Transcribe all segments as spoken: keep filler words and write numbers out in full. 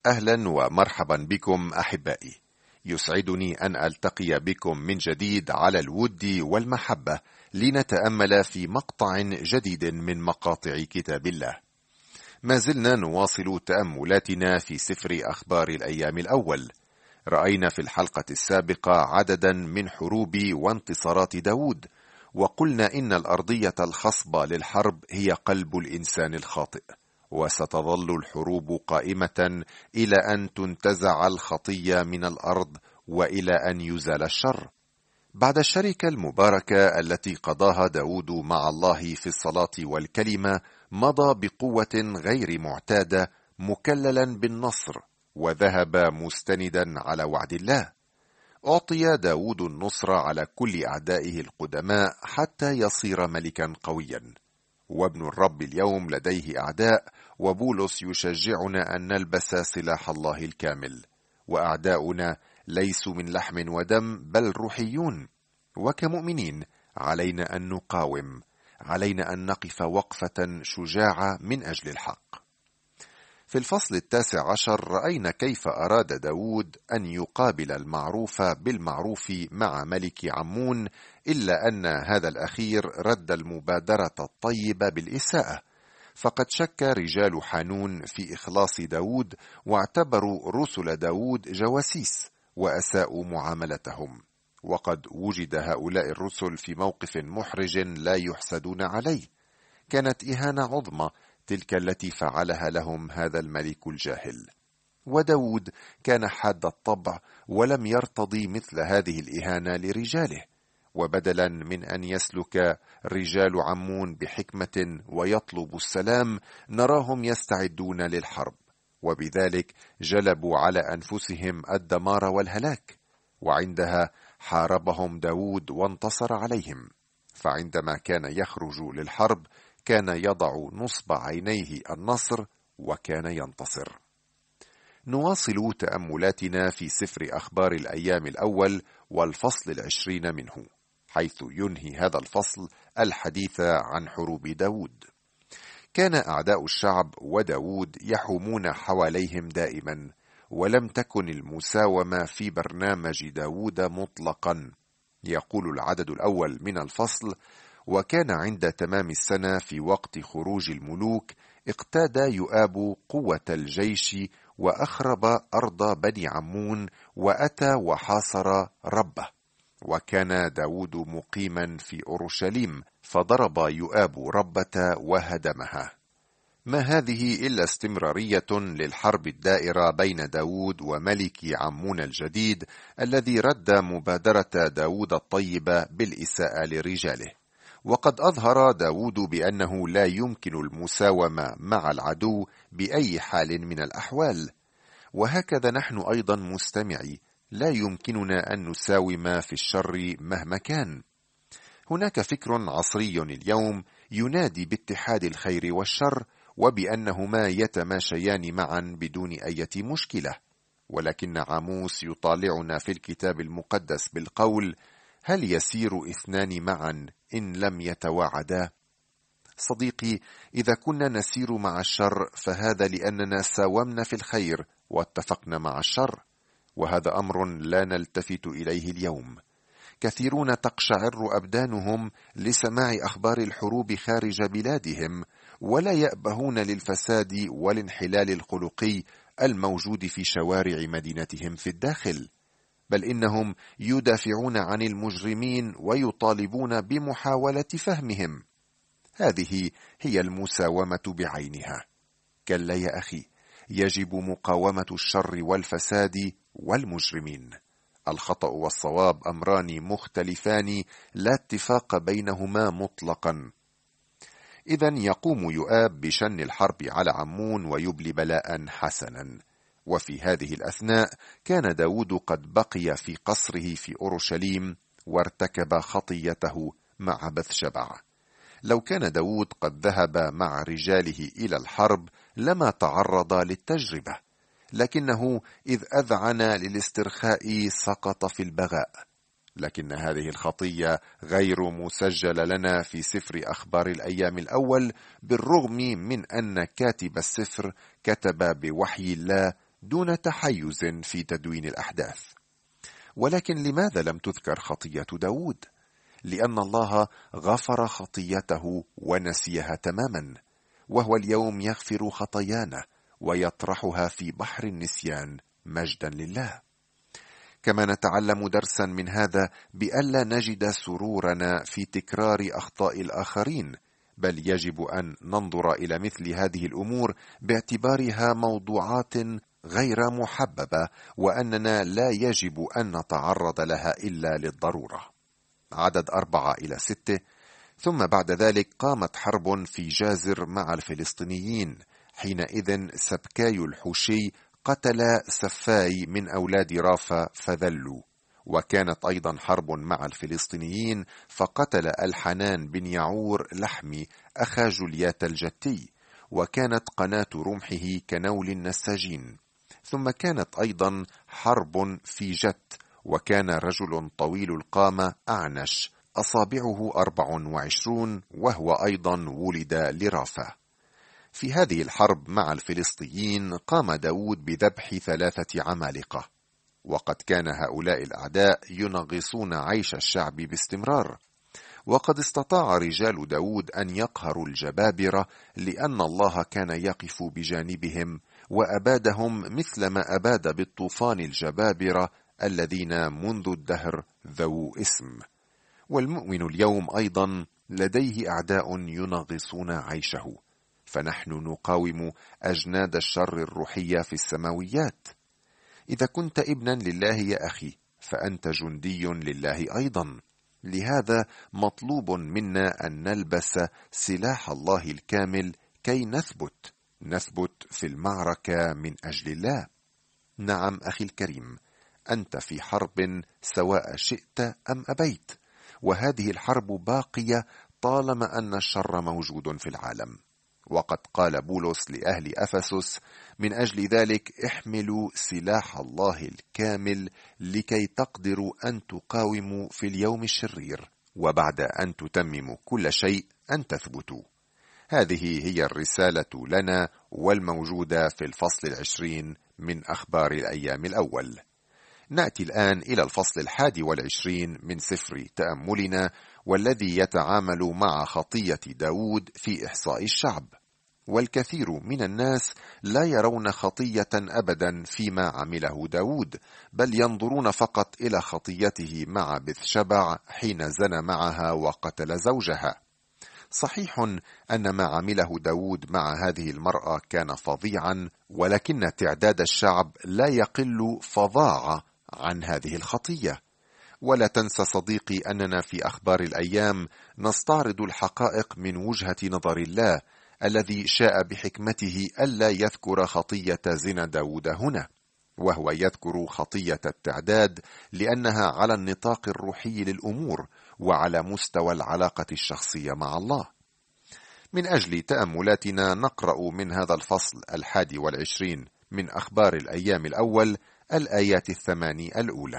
أهلا ومرحبا بكم أحبائي. يسعدني أن ألتقي بكم من جديد على الود والمحبة لنتأمل في مقطع جديد من مقاطع كتاب الله. ما زلنا نواصل تأملاتنا في سفر أخبار الأيام الأول. رأينا في الحلقة السابقة عددا من حروب وانتصارات داود، وقلنا إن الأرضية الخصبة للحرب هي قلب الإنسان الخاطئ، وستظل الحروب قائمة إلى أن تنتزع الخطية من الأرض وإلى أن يزال الشر. بعد الشركة المباركة التي قضاها داود مع الله في الصلاة والكلمة، مضى بقوة غير معتادة مكللا بالنصر، وذهب مستندا على وعد الله. أعطي داود النصر على كل أعدائه القدماء حتى يصير ملكا قويا. وابن الرب اليوم لديه أعداء، وبولس يشجعنا أن نلبس سلاح الله الكامل. وأعداؤنا ليسوا من لحم ودم بل روحيون، وكمؤمنين علينا أن نقاوم، علينا أن نقف وقفة شجاعة من أجل الحق. في الفصل التاسع عشر رأينا كيف أراد داود أن يقابل المعروف بالمعروف مع ملك عمون، إلا أن هذا الأخير رد المبادرة الطيبة بالإساءة، فقد شك رجال حانون في إخلاص داود، واعتبروا رسل داود جواسيس وأساءوا معاملتهم. وقد وجد هؤلاء الرسل في موقف محرج لا يحسدون عليه. كانت إهانة عظمى تلك التي فعلها لهم هذا الملك الجاهل. وداود كان حاد الطبع ولم يرتضي مثل هذه الإهانة لرجاله، وبدلا من أن يسلك رجال عمون بحكمة ويطلب السلام، نراهم يستعدون للحرب، وبذلك جلبوا على أنفسهم الدمار والهلاك. وعندها حاربهم داود وانتصر عليهم، فعندما كان يخرج للحرب كان يضع نصب عينيه النصر وكان ينتصر. نواصل تأملاتنا في سفر أخبار الأيام الأول والفصل العشرين منه، حيث ينهي هذا الفصل الحديث عن حروب داود. كان أعداء الشعب وداود يحومون حواليهم دائما، ولم تكن المساومة في برنامج داود مطلقا. يقول العدد الأول من الفصل: وكان عند تمام السنة في وقت خروج الملوك اقتاد يؤاب قوة الجيش وأخرب أرض بني عمون وأتى وحاصر ربه. وكان داود مقيما في أورشليم، فضرب يؤاب ربة وهدمها. ما هذه إلا استمرارية للحرب الدائرة بين داود وملك عمون الجديد، الذي رد مبادرة داود الطيبة بالإساءة لرجاله. وقد أظهر داود بأنه لا يمكن المساومة مع العدو بأي حال من الأحوال، وهكذا نحن أيضا مستمعي لا يمكننا أن نساوم في الشر مهما كان. هناك فكر عصري اليوم ينادي باتحاد الخير والشر، وبأنهما يتماشيان معا بدون أي مشكلة. ولكن عاموس يطالعنا في الكتاب المقدس بالقول: هل يسير اثنان معا إن لم يتواعدا؟ صديقي، إذا كنا نسير مع الشر فهذا لأننا ساومنا في الخير واتفقنا مع الشر، وهذا أمر لا نلتفت إليه اليوم. كثيرون تقشعر أبدانهم لسماع أخبار الحروب خارج بلادهم، ولا يأبهون للفساد والانحلال الخلقي الموجود في شوارع مدينتهم في الداخل، بل إنهم يدافعون عن المجرمين ويطالبون بمحاولة فهمهم. هذه هي المساومة بعينها. كلا يا أخي، يجب مقاومة الشر والفساد والمجرمين. الخطأ والصواب أمران مختلفان لا اتفاق بينهما مطلقا. إذن يقوم يؤاب بشن الحرب على عمون ويبلي بلاء حسنا. وفي هذه الأثناء كان داود قد بقي في قصره في أورشليم وارتكب خطيته مع بثشبع. لو كان داود قد ذهب مع رجاله إلى الحرب لما تعرض للتجربة، لكنه إذ أذعن للاسترخاء سقط في البغاء. لكن هذه الخطية غير مسجلة لنا في سفر أخبار الأيام الأول، بالرغم من أن كاتب السفر كتب بوحي الله دون تحيز في تدوين الأحداث. ولكن لماذا لم تذكر خطية داود؟ لأن الله غفر خطيته ونسيها تماما، وهو اليوم يغفر خطايانا ويطرحها في بحر النسيان مجدا لله. كما نتعلم درسا من هذا بألا نجد سرورنا في تكرار أخطاء الآخرين، بل يجب أن ننظر إلى مثل هذه الأمور باعتبارها موضوعات غير محببة، وأننا لا يجب أن نتعرض لها إلا للضرورة. عدد أربعة إلى ستة. ثم بعد ذلك قامت حرب في جازر مع الفلسطينيين، حينئذ سبكاي الحوشي قتل سفاي من أولاد رافا فذلوا. وكانت أيضا حرب مع الفلسطينيين، فقتل الحنان بن يعور لحمي أخا جليات الجتي، وكانت قناة رمحه كنول النساجين. ثم كانت أيضا حرب في جت، وكان رجل طويل القامة أعنش أصابعه أربع وعشرون، وهو أيضا ولد لرافا. في هذه الحرب مع الفلسطينيين قام داود بذبح ثلاثة عمالقة، وقد كان هؤلاء الأعداء ينغصون عيش الشعب باستمرار، وقد استطاع رجال داود أن يقهروا الجبابرة، لأن الله كان يقف بجانبهم وأبادهم مثلما أباد بالطوفان الجبابرة الذين منذ الدهر ذو اسم. والمؤمن اليوم أيضا لديه أعداء ينغصون عيشه، فنحن نقاوم أجناد الشر الروحية في السماويات. إذا كنت ابنا لله يا أخي، فأنت جندي لله أيضا. لهذا مطلوب منا أن نلبس سلاح الله الكامل كي نثبت نثبت في المعركة من أجل الله. نعم أخي الكريم، أنت في حرب سواء شئت أم أبيت، وهذه الحرب باقية طالما أن الشر موجود في العالم. وقد قال بولس لأهل أفسس: من أجل ذلك احملوا سلاح الله الكامل لكي تقدروا أن تقاوموا في اليوم الشرير، وبعد أن تتمموا كل شيء أن تثبتوا. هذه هي الرسالة لنا والموجودة في الفصل العشرين من أخبار الأيام الأول. نأتي الآن إلى الفصل الحادي والعشرين من سفر تأملنا، والذي يتعامل مع خطية داود في إحصاء الشعب. والكثير من الناس لا يرون خطية أبدا فيما عمله داود، بل ينظرون فقط إلى خطيته مع بثشبع حين زنى معها وقتل زوجها. صحيح أن ما عمله داود مع هذه المرأة كان فظيعا، ولكن تعداد الشعب لا يقل فظاعة عن هذه الخطية. ولا تنسى صديقي أننا في أخبار الأيام نستعرض الحقائق من وجهة نظر الله، الذي شاء بحكمته ألا يذكر خطية زنا داود هنا، وهو يذكر خطية التعداد لأنها على النطاق الروحي للأمور وعلى مستوى العلاقة الشخصية مع الله. من أجل تأملاتنا نقرأ من هذا الفصل الحادي والعشرين من أخبار الأيام الأول الآيات الثماني الأولى.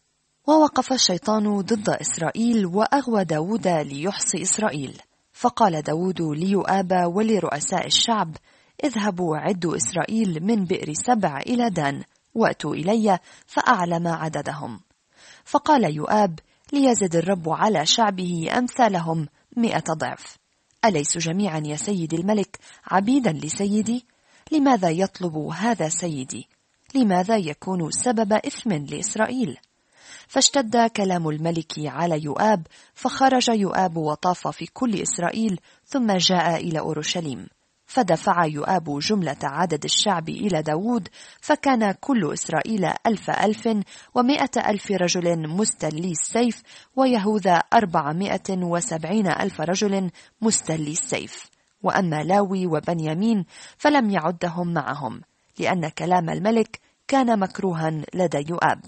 ووقف الشيطان ضد إسرائيل وأغوى داود ليحصي إسرائيل، فقال داود ليؤاب ولرؤساء الشعب: اذهبوا عدوا إسرائيل من بئر سبع إلى دان، وأتوا إلي فأعلم عددهم. فقال يؤاب: ليزد الرب على شعبه أمثالهم مئة ضعف. أليس جميعا يا سيدي الملك عبيدا لسيدي؟ لماذا يطلب هذا سيدي؟ لماذا يكون سبب إثم لإسرائيل؟ فاشتد كلام الملك على يؤاب، فخرج يؤاب وطاف في كل إسرائيل، ثم جاء إلى أورشليم. فدفع يؤاب جملة عدد الشعب إلى داود، فكان كل إسرائيل ألف ألف ومائة ألف رجل مستلي السيف، ويهوذا أربعمائة وسبعين ألف رجل مستلي السيف. وأما لاوي وبنيامين فلم يعدهم معهم، لأن كلام الملك كان مكروها لدى يؤاب.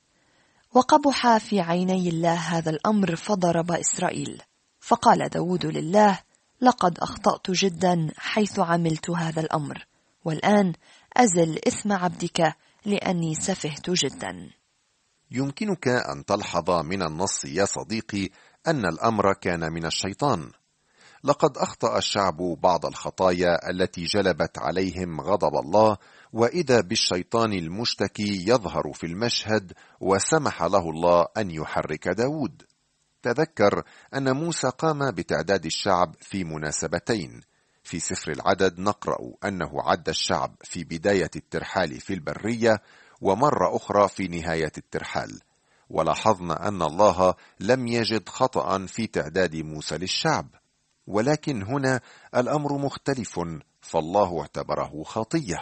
وقبح في عيني الله هذا الأمر، فضرب إسرائيل. فقال داود لله: لقد أخطأت جدا حيث عملت هذا الأمر، والآن أزل إثم عبدك لأني سفهت جدا. يمكنك أن تلحظ من النص يا صديقي أن الأمر كان من الشيطان. لقد أخطأ الشعب بعض الخطايا التي جلبت عليهم غضب الله، وإذا بالشيطان المشتكي يظهر في المشهد وسمح له الله أن يحرك داود. تذكر أن موسى قام بتعداد الشعب في مناسبتين. في سفر العدد نقرأ أنه عد الشعب في بداية الترحال في البرية ومرة أخرى في نهاية الترحال، ولاحظنا أن الله لم يجد خطأ في تعداد موسى للشعب، ولكن هنا الأمر مختلف، فالله اعتبره خطية.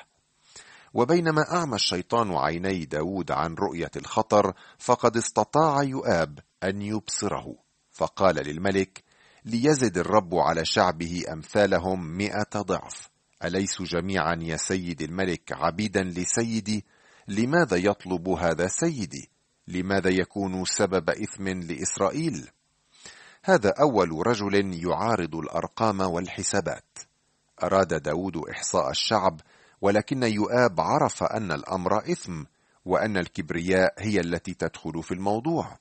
وبينما أعمى الشيطان عيني داود عن رؤية الخطر، فقد استطاع يؤاب أن يبصره، فقال للملك: ليزد الرب على شعبه أمثالهم مئة ضعف، أليسوا جميعا يا سيد الملك عبيدا لسيدي؟ لماذا يطلب هذا سيدي؟ لماذا يكون سبب إثم لإسرائيل؟ هذا أول رجل يعارض الأرقام والحسابات. أراد داود إحصاء الشعب، ولكن يؤاب عرف أن الأمر إثم، وأن الكبرياء هي التي تدخل في الموضوع.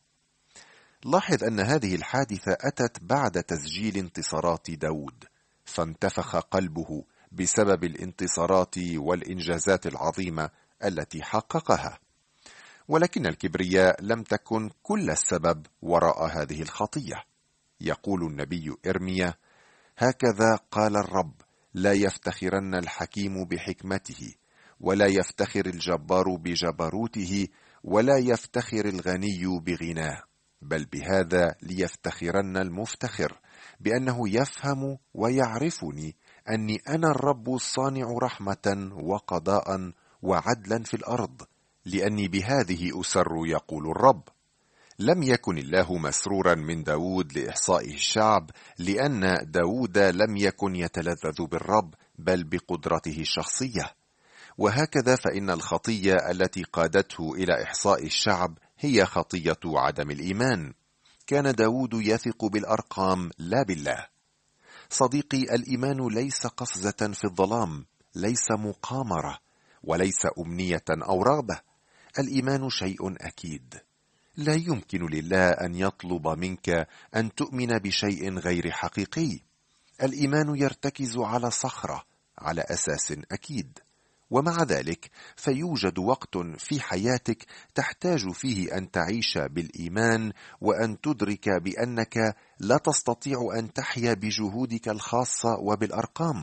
لاحظ أن هذه الحادثة أتت بعد تسجيل انتصارات داود، فانتفخ قلبه بسبب الانتصارات والإنجازات العظيمة التي حققها، ولكن الكبرياء لم تكن كل السبب وراء هذه الخطية. يقول النبي إرميا: هكذا قال الرب: لا يفتخرن الحكيم بحكمته، ولا يفتخر الجبار بجبروته، ولا يفتخر الغني بغناه، بل بهذا ليفتخرن المفتخر، بأنه يفهم ويعرفني أني أنا الرب الصانع رحمة وقضاء وعدلا في الأرض، لأني بهذه أسر يقول الرب. لم يكن الله مسرورا من داود لإحصائه الشعب، لأن داود لم يكن يتلذذ بالرب، بل بقدرته الشخصية. وهكذا فإن الخطية التي قادته إلى إحصاء الشعب هي خطية عدم الإيمان. كان داود يثق بالأرقام لا بالله. صديقي، الإيمان ليس قفزة في الظلام، ليس مقامرة، وليس أمنية أو رغبة. الإيمان شيء أكيد. لا يمكن لله أن يطلب منك أن تؤمن بشيء غير حقيقي. الإيمان يرتكز على صخرة، على أساس أكيد. ومع ذلك فيوجد وقت في حياتك تحتاج فيه أن تعيش بالإيمان، وأن تدرك بأنك لا تستطيع أن تحيا بجهودك الخاصة وبالأرقام.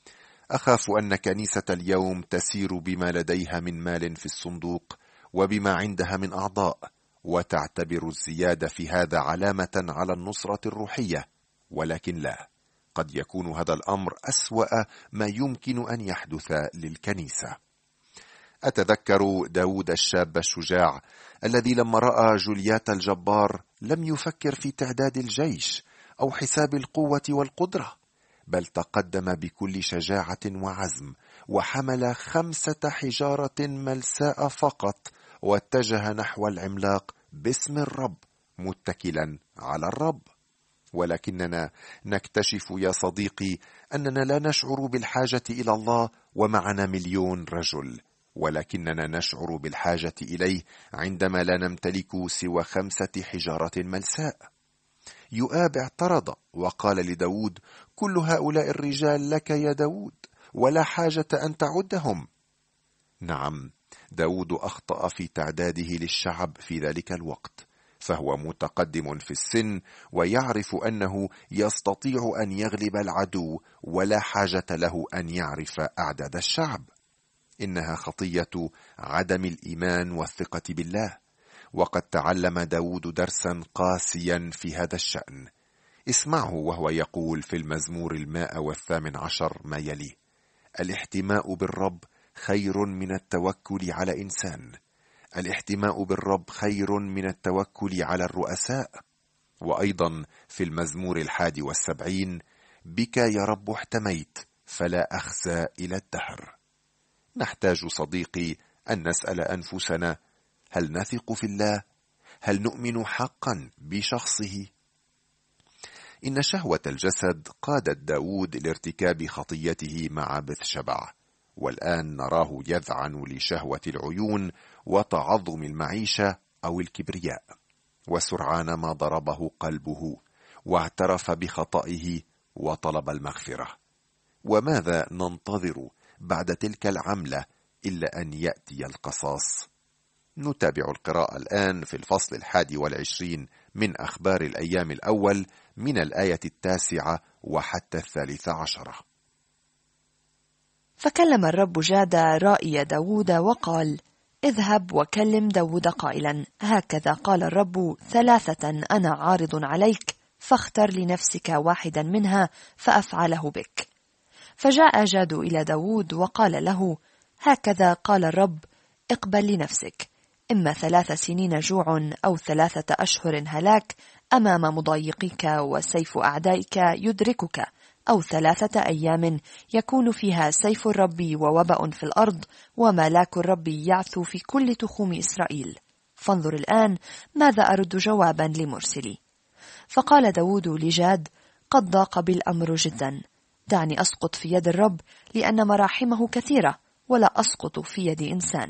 أخاف أن كنيسة اليوم تسير بما لديها من مال في الصندوق وبما عندها من أعضاء، وتعتبر الزيادة في هذا علامة على النصرة الروحية، ولكن لا، قد يكون هذا الأمر أسوأ ما يمكن أن يحدث للكنيسة. أتذكر داود الشاب الشجاع الذي لما رأى جوليات الجبار لم يفكر في تعداد الجيش أو حساب القوة والقدرة، بل تقدم بكل شجاعة وعزم، وحمل خمسة حجارة ملساء فقط، واتجه نحو العملاق باسم الرب، متكلا على الرب. ولكننا نكتشف يا صديقي أننا لا نشعر بالحاجة إلى الله ومعنا مليون رجل، ولكننا نشعر بالحاجة إليه عندما لا نمتلك سوى خمسة حجارة ملساء. يؤاب اعترض وقال لداود: كل هؤلاء الرجال لك يا داود، ولا حاجة أن تعدهم. نعم، داود أخطأ في تعداده للشعب في ذلك الوقت، فهو متقدم في السن ويعرف أنه يستطيع أن يغلب العدو، ولا حاجة له أن يعرف أعداد الشعب. إنها خطية عدم الإيمان والثقة بالله، وقد تعلم داود درسا قاسيا في هذا الشأن. اسمعه وهو يقول في المزمور المائة والثامن عشر ما يلي: الاحتماء بالرب خير من التوكل على إنسان، الاحتماء بالرب خير من التوكل على الرؤساء. وأيضا في المزمور الحادي والسبعين: بك يا رب احتميت فلا أخزى إلى الدهر. نحتاج صديقي أن نسأل أنفسنا: هل نثق في الله؟ هل نؤمن حقا بشخصه؟ إن شهوة الجسد قادت داود لارتكاب خطيته مع بثشبع، والآن نراه يذعن لشهوة العيون وتعظم المعيشة أو الكبرياء. وسرعان ما ضربه قلبه واعترف بخطئه وطلب المغفرة. وماذا ننتظر بعد تلك العملة إلا أن يأتي القصاص. نتابع القراءة الآن في الفصل الحادي والعشرين من أخبار الأيام الأول من الآية التاسعة وحتى الثالثة عشرة. فكلم الرب جاد رائي داود وقال: اذهب وكلم داود قائلا: هكذا قال الرب ثلاثة أنا عارض عليك، فاختر لنفسك واحدا منها فأفعله بك. فجاء جاد إلى داود وقال له: هكذا قال الرب، اقبل لنفسك، إما ثلاث سنين جوع أو ثلاثة أشهر هلاك أمام مضايقيك وسيف أعدائك يدركك، أو ثلاثة أيام يكون فيها سيف الرب ووباء في الأرض وملاك الرب يعثو في كل تخوم إسرائيل. فانظر الآن ماذا أرد جوابا لمرسلي. فقال داود لجاد: قد ضاق بالأمر جدا، دعني أسقط في يد الرب، لأن مراحمه كثيرة، ولا أسقط في يد إنسان.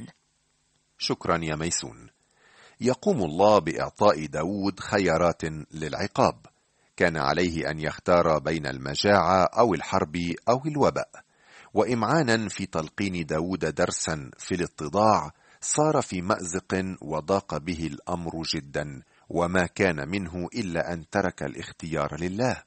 شكرا يا ميسون. يقوم الله بإعطاء داود خيارات للعقاب. كان عليه أن يختار بين المجاعة أو الحرب أو الوباء. وإمعانا في تلقين داود درسا في الاتضاع، صار في مأزق وضاق به الأمر جدا، وما كان منه إلا أن ترك الاختيار لله.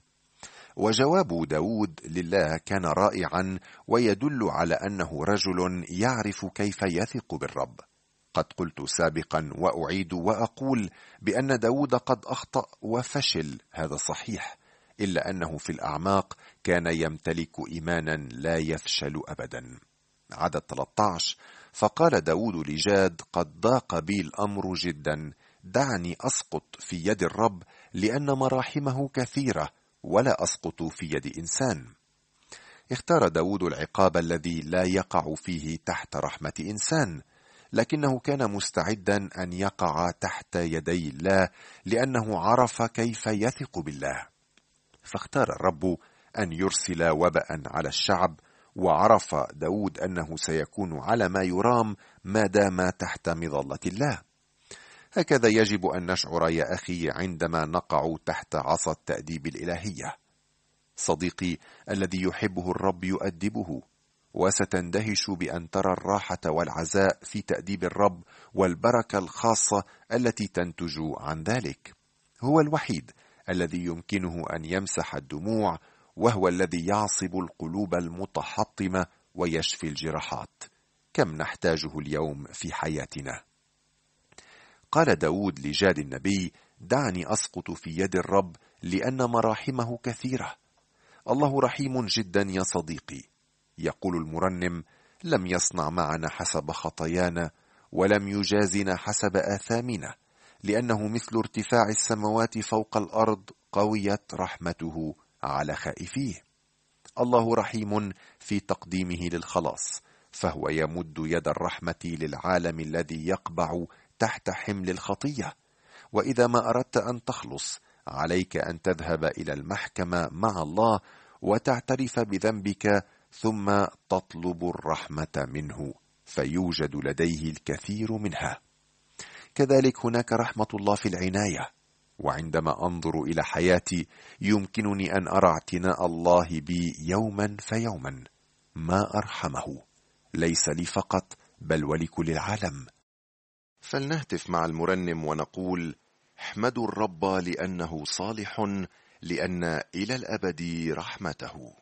وجواب داود لله كان رائعا، ويدل على أنه رجل يعرف كيف يثق بالرب. قد قلت سابقا وأعيد وأقول بأن داود قد أخطأ وفشل، هذا صحيح، إلا أنه في الأعماق كان يمتلك إيمانا لا يفشل أبدا. عدد ثلاثة عشر: فقال داود لجاد: قد ضاق بي الأمر جدا، دعني أسقط في يد الرب، لأن مراحمه كثيرة، ولا أسقط في يد إنسان. اختار داود العقاب الذي لا يقع فيه تحت رحمة إنسان، لكنه كان مستعدا أن يقع تحت يدي الله، لأنه عرف كيف يثق بالله. فاختار الرب أن يرسل وباء على الشعب، وعرف داود أنه سيكون على ما يرام ما دام تحت مظلة الله. هكذا يجب أن نشعر يا أخي عندما نقع تحت عصا التأديب الإلهية. صديقي، الذي يحبه الرب يؤدبه، وستندهش بأن ترى الراحة والعزاء في تأديب الرب والبركة الخاصة التي تنتج عن ذلك. هو الوحيد الذي يمكنه أن يمسح الدموع، وهو الذي يعصب القلوب المتحطمة ويشفي الجراحات. كم نحتاجه اليوم في حياتنا. قال داود لجاد النبي: دعني أسقط في يد الرب، لأن مراحمه كثيرة. الله رحيم جدا يا صديقي. يقول المرنم: لم يصنع معنا حسب خطايانا، ولم يجازنا حسب آثامنا، لأنه مثل ارتفاع السماوات فوق الأرض، قويت رحمته على خائفيه. الله رحيم في تقديمه للخلاص، فهو يمد يد الرحمة للعالم الذي يقبع تحت حمل الخطية. وإذا ما أردت أن تخلص، عليك أن تذهب إلى المحكمة مع الله وتعترف بذنبك، ثم تطلب الرحمة منه، فيوجد لديه الكثير منها. كذلك هناك رحمة الله في العناية. وعندما أنظر إلى حياتي، يمكنني أن أرى اعتناء الله بي يوما فيوما. ما أرحمه، ليس لي فقط بل ولكل العالم. فلنهتف مع المرنم ونقول: احمدوا الرب لأنه صالح، لأن إلى الأبد رحمته.